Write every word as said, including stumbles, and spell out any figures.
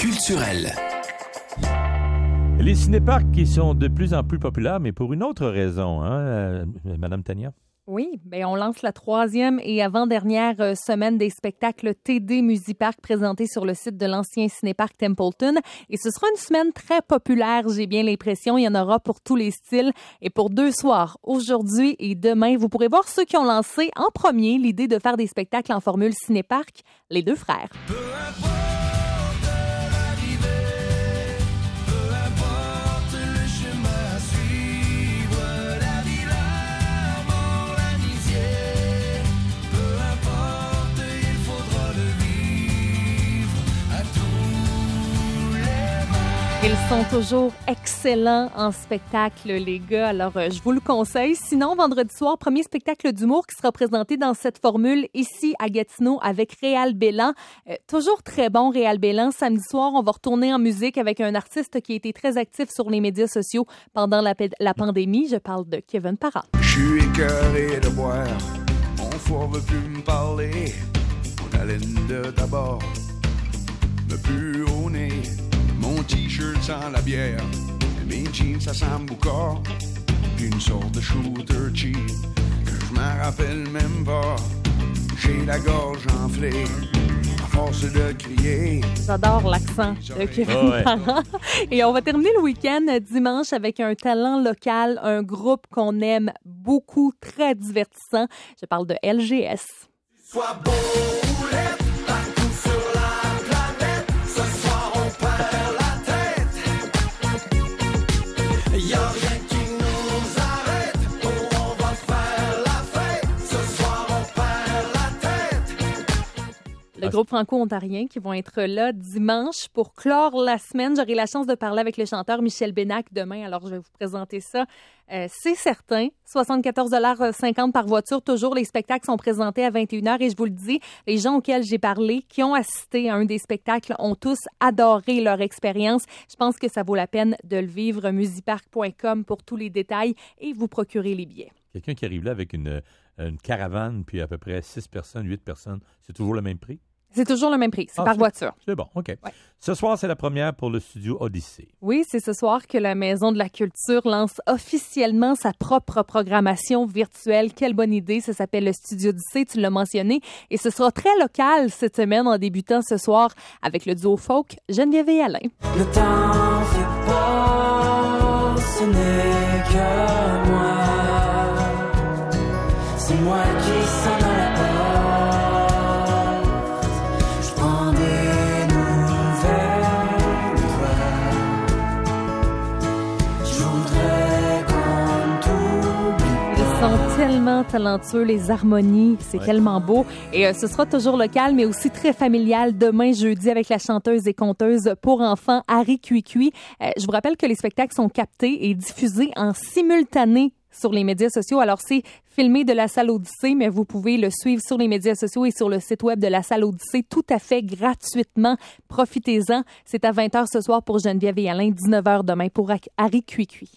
culturel. Les cinéparcs qui sont de plus en plus populaires, mais pour une autre raison, hein, euh, Madame Tania? Oui, bien, on lance la troisième et avant-dernière euh, semaine des spectacles T D Musipark présentés sur le site de l'ancien cinéparc Templeton. Et ce sera une semaine très populaire, j'ai bien l'impression. Il y en aura pour tous les styles et pour deux soirs, aujourd'hui et demain. Vous pourrez voir ceux qui ont lancé en premier l'idée de faire des spectacles en formule cinéparc, les deux frères. Ils sont toujours excellents en spectacle, les gars. Alors, euh, je vous le conseille. Sinon, vendredi soir, premier spectacle d'humour qui sera présenté dans cette formule ici à Gatineau avec Réal Bélan. Euh, toujours très bon, Réal Bélan. Samedi soir, on va retourner en musique avec un artiste qui a été très actif sur les médias sociaux pendant la, la pandémie. Je parle de Kevin Parent. Je suis écœuré de boire. Mon foie veut plus me parler. Mon haleine de tabac me pue au nez. Mon t-shirt sent la bière, mes jeans ça sent boucard, puis une sorte de shooter cheap que je m'en rappelle même pas. J'ai la gorge enflée, à force de crier. J'adore l'accent de Kevin oh ouais. Parent. Et on va terminer le week-end dimanche avec un talent local, un groupe qu'on aime beaucoup, très divertissant. Je parle de L G S. Sois beau ou laid, partout sur la planète, ce soir on perd. Y'a rien qui nous arrête, oh, on va faire la fête, ce soir on perd la tête. Le groupe franco-ontarien qui vont être là dimanche pour clore la semaine. J'aurai la chance de parler avec le chanteur Michel Bénac demain, alors je vais vous présenter ça. Euh, c'est certain, soixante-quatorze dollars cinquante par voiture. Toujours, les spectacles sont présentés à vingt et une heures et je vous le dis, les gens auxquels j'ai parlé, qui ont assisté à un des spectacles, ont tous adoré leur expérience. Je pense que ça vaut la peine de le vivre. musipark point com pour tous les détails et vous procurer les billets. Quelqu'un qui arrive là avec une, une caravane, puis à peu près six personnes, huit personnes, c'est toujours le même prix? C'est toujours le même prix, c'est ah, par c'est, voiture. C'est bon, OK. Ouais. Ce soir, c'est la première pour le studio Odyssée. Oui, c'est ce soir que la Maison de la Culture lance officiellement sa propre programmation virtuelle. Quelle bonne idée, ça s'appelle le studio Odyssée, tu l'as mentionné. Et ce sera très local cette semaine en débutant ce soir avec le duo folk Geneviève et Alain. Ne t'en fais pas, ce n'est que moi. C'est moi qui s'en allais pas. Tellement talentueux, les harmonies, c'est ouais. tellement beau. Et euh, ce sera toujours local, mais aussi très familial demain, jeudi, avec la chanteuse et conteuse pour enfants Harry Cuicui. Euh, je vous rappelle que les spectacles sont captés et diffusés en simultané sur les médias sociaux. Alors, c'est filmé de la salle Odyssée, mais vous pouvez le suivre sur les médias sociaux et sur le site web de la salle Odyssée tout à fait gratuitement. Profitez-en. C'est à vingt heures ce soir pour Geneviève et Alain, dix-neuf heures demain pour Harry Cuicui.